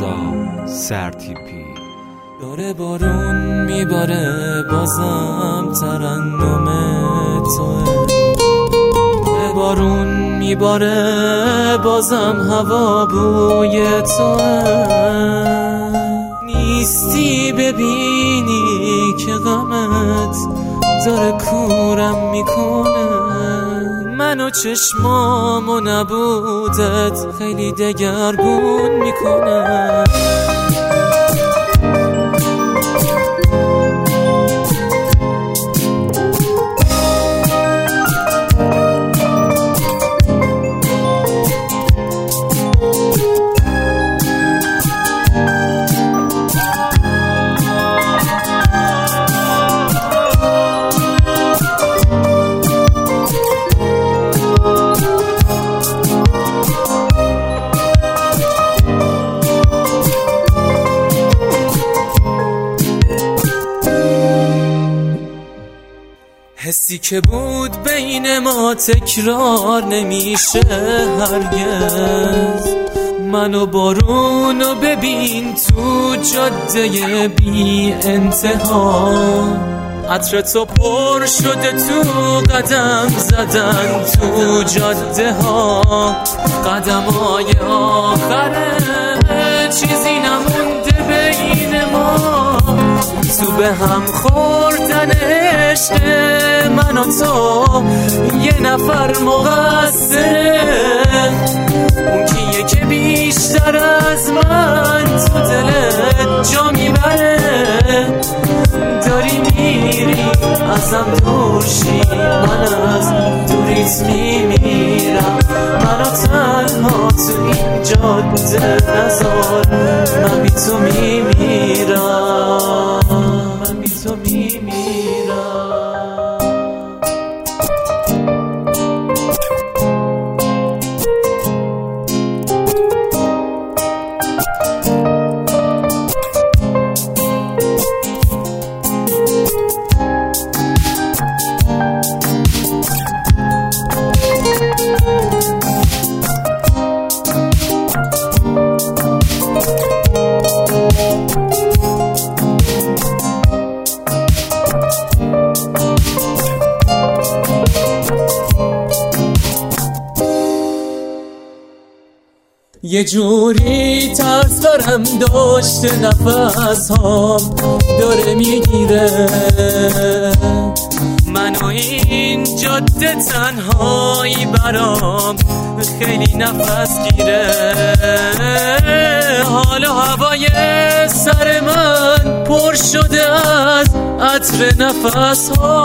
رضا سرتیپی. داره بارون میباره بازم ترنم توه، بارون میباره بازم هوا بوی توه. نیستی ببینی که غمت داره کورم میکنه، من و چشمام و نبودت خیلی دگرگون میکنه. حسی که بود بین ما تکرار نمیشه هرگز، منو بارونو ببین تو جاده بی انتها. عطر تو پر شده تو قدم زدن تو جاده ها، قدمای آخره چیزی نمونده بین ما، تو به هم خوردن عشق من و تو یه نفر مقصره. اون کیه که بیشتر از من تو دلت جا میبره، داری میری ازم دور شی، من از دوریت میمیرم، منو تنها تو این جاده نذار، من بی تو میمیرم، من بی تو میمیرم. یه جوری ترس دارم داشته نفس هام داره میگیره، منو این جاده تنهایی برام خیلی نفس گیره. حالا هوای سر من پر شده از عطر نفس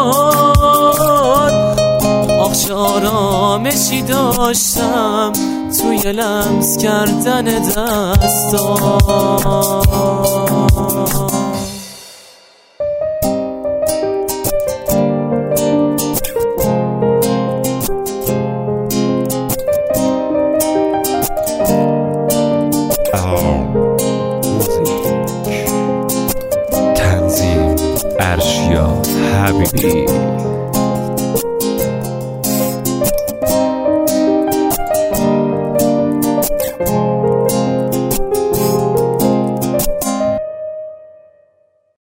هات، آخش آرامشی داشتم توی لمس کردن دستا. تنظیم ارشیا حبیبی.